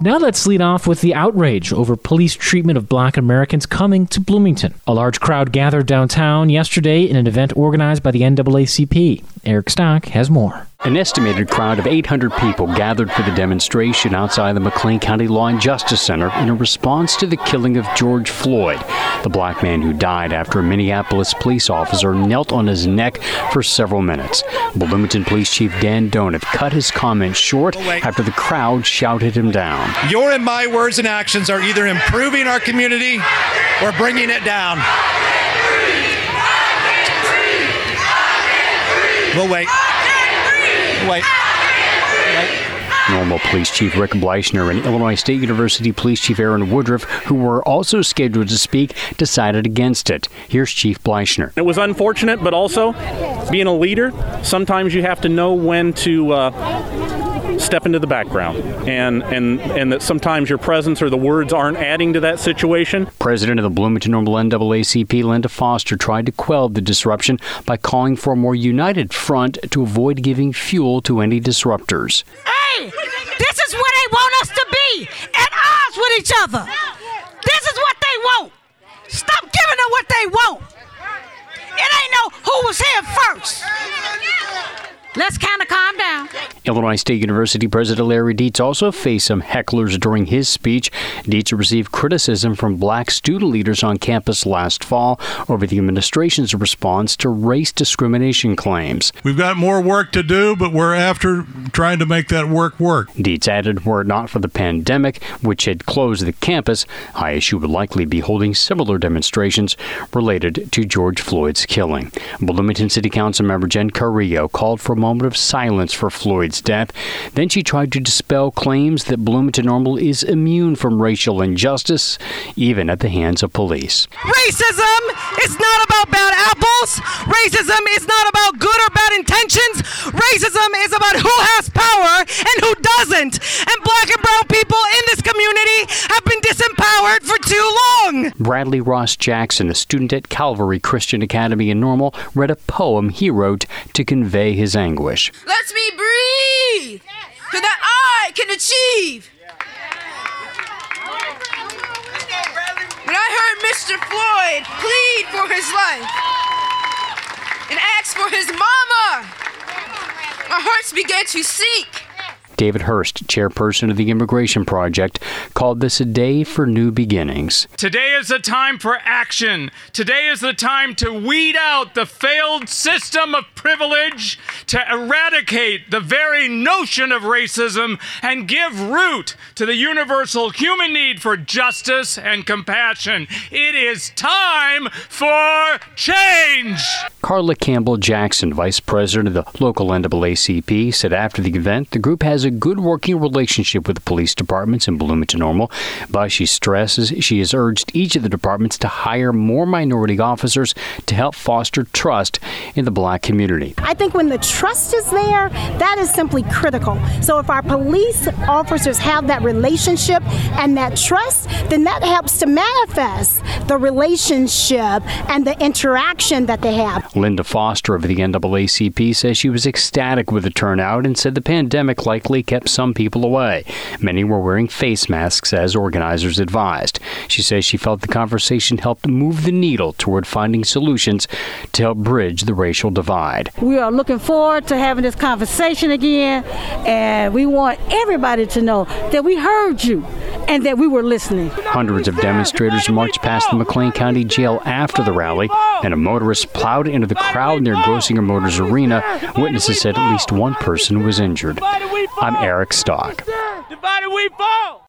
Now let's lead off with the outrage over police treatment of Black Americans coming to Bloomington. A large crowd gathered downtown yesterday in an event organized by the NAACP. Eric Stock has more. An estimated crowd of 800 people gathered for the demonstration outside the McLean County Law and Justice Center in a response to the killing of George Floyd, the black man who died after a Minneapolis police officer knelt on his neck for several minutes. Bloomington Police Chief Dan Donath cut his comments short after the crowd shouted him down. Your and my words and actions are either improving our community or bringing it down. We'll wait. Wait. Normal Police Chief Rick Bleichner and Illinois State University Police Chief Aaron Woodruff, who were also scheduled to speak, decided against it. Here's Chief Bleichner. It was unfortunate, but also, being a leader, sometimes you have to know when to step into the background, and that sometimes your presence or the words aren't adding to that situation. President of the Bloomington Normal NAACP, Linda Foster, tried to quell the disruption by calling for a more united front to avoid giving fuel to any disruptors. Hey, this is where they want us to be, at odds with each other. This is what they want. Stop giving them what they want. It ain't no who was here first. Let's kind of calm down. Illinois State University President Larry Dietz also faced some hecklers during his speech. Dietz received criticism from black student leaders on campus last fall over the administration's response to race discrimination claims. We've got more work to do, but we're after trying to make that work. Dietz added, were it not for the pandemic, which had closed the campus, ISU would likely be holding similar demonstrations related to George Floyd's killing. Bloomington City Council member Jen Carrillo called for a moment of silence for Floyd's death. Then she tried to dispel claims that Bloomington Normal is immune from racial injustice, even at the hands of police. Racism is not about bad apples. Racism is not about good or bad intentions. Racism is about who has power and who doesn't. And black and brown people in this community have been disempowered for too long. Bradley Ross Jackson, a student at Calvary Christian Academy in Normal, read a poem he wrote to convey his anguish. Let me breathe so that I can achieve. When I heard Mr. Floyd plead for his life and ask for his mama, my heart began to sink. David Hurst, chairperson of the Immigration Project, called this a day for new beginnings. Today is the time for action. Today is the time to weed out the failed system of privilege, to eradicate the very notion of racism, and give root to the universal human need for justice and compassion. It is time for change. Carla Campbell Jackson, vice president of the local NAACP, said after the event, the group has a good working relationship with the police departments in Bloomington Normal, but she stresses she has urged each of the departments to hire more minority officers to help foster trust in the black community. I think when the trust is there, that is simply critical. So if our police officers have that relationship and that trust, then that helps to manifest the relationship and the interaction that they have. Linda Foster of the NAACP says she was ecstatic with the turnout and said the pandemic likely kept some people away. Many were wearing face masks as organizers advised. She says she felt the conversation helped move the needle toward finding solutions to help bridge the racial divide. We are looking forward to having this conversation again, and we want everybody to know that we heard you and that we were listening. Hundreds of demonstrators marched past the McLean County Jail after the rally, and a motorist plowed into the crowd near Grossinger Motors Arena. Witnesses said at least one person was injured. I'm Eric Stock. Divided we fall.